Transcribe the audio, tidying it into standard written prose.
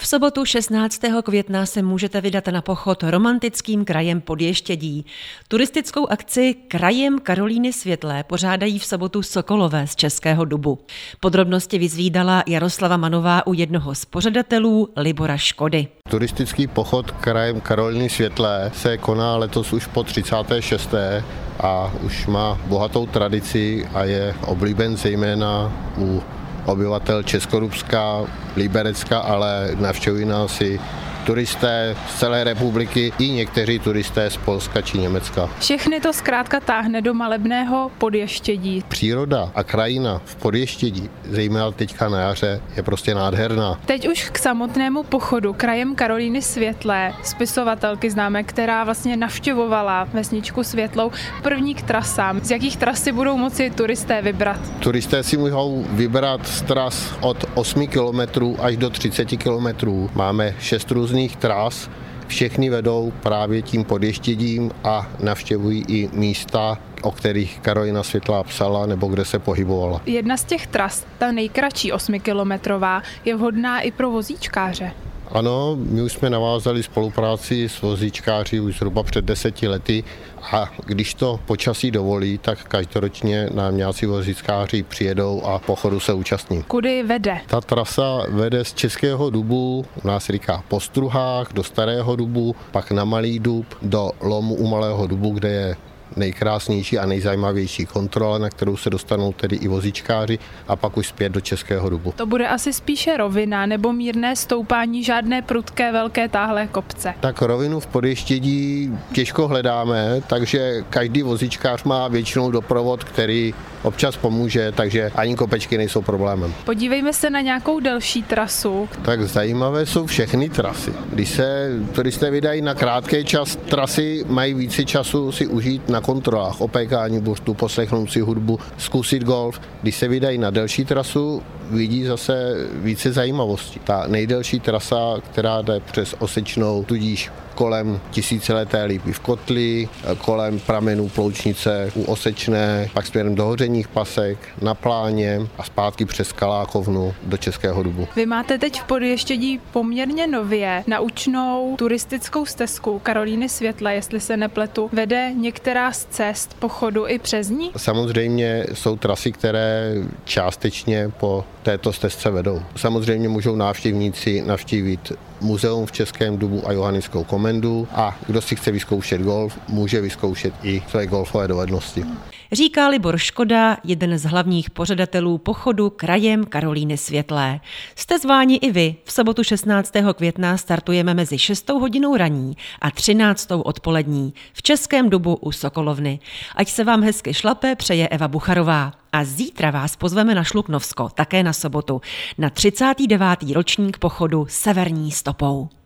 V sobotu 16. května se můžete vydat na pochod romantickým krajem Podještědí. Turistickou akci Krajem Karolíny Světlé pořádají v sobotu Sokolové z Českého Dubu. Podrobnosti vyzvídala Jaroslava Manová u jednoho z pořadatelů Libora Škody. Turistický pochod Krajem Karolíny Světlé se koná letos už po 36. a už má bohatou tradici a je oblíben zejména u obyvatel Českodubska, Liberecka, ale navštěvují nás i turisté z celé republiky i někteří turisté z Polska či Německa. Všechny to zkrátka táhne do malebného Podještědí. Příroda a krajina v Podještědí, zejména teďka na jaře, je prostě nádherná. Teď už k samotnému pochodu Krajem Karolíny Světlé, spisovatelky známe, která vlastně navštěvovala vesničku Světlou, první k trasám. Z jakých tras si budou moci turisté vybrat? Turisté si mohou vybrat z tras od 8 kilometrů až do 30 kilometrů. Máme 6 různých tras, všechny vedou právě tím Podještědím a navštěvují i místa, o kterých Karolína Světlá psala nebo kde se pohybovala. Jedna z těch tras, ta nejkratší 8kilometrová, je vhodná i pro vozíčkáře. Ano, my už jsme navázali spolupráci s vozíčkáři už zhruba před 10 lety a když to počasí dovolí, tak každoročně nám nějací vozíčkáři přijedou a pochodu se účastní. Kudy vede? Ta trasa vede z Českého Dubu, u nás říká po Struhách, do Starého Dubu, pak na Malý Dub, do lomu u Malého Dubu, kde je nejkrásnější a nejzajímavější kontrola, na kterou se dostanou tedy i vozíčkáři a pak už zpět do Českého Dubu. To bude asi spíše rovina nebo mírné stoupání, žádné prudké velké táhlé kopce. Tak rovinu v Podještědí těžko hledáme, takže každý vozíčkář má většinou doprovod, který občas pomůže, takže ani kopečky nejsou problémem. Podívejme se na nějakou delší trasu. Tak zajímavé jsou všechny trasy. Když se turisté vydají na krátký čas trasy, mají více času si užít na kontrolách, opékání buřtu, poslechnout si hudbu, zkusit golf. Když se vydají na delší trasu, vidí zase více zajímavostí. Ta nejdelší trasa, která jde přes Osečnou, tudíž kolem tisícileté lípy v Kotli, kolem pramenů Ploučnice u Osečné, pak směrem do Hořeních Pasek, na Pláně a zpátky přes Kalákovnu do Českého Dubu. Vy máte teď v Podještědí poměrně nově naučnou turistickou stezku Karolíny Světlé, jestli se nepletu. Vede některá z cest pochodu i přes ní? Samozřejmě jsou trasy, které částečně po této stezce vedou. Samozřejmě můžou návštěvníci navštívit muzeum v Českém Dubu a Johannickou komendu a kdo si chce vyzkoušet golf, může vyzkoušet i své golfové dovednosti. Říká Libor Škoda, jeden z hlavních pořadatelů pochodu Krajem Karolíny Světlé. Jste zváni i vy. V sobotu 16. května startujeme mezi 6 hodinou raní a 13. odpolední v Českém Dubu u Sokolovny. Ať se vám hezky šlape, přeje Eva Bucharová. A zítra vás pozveme na Šluknovsko, také na sobotu, na 39. ročník pochodu Severní stopou.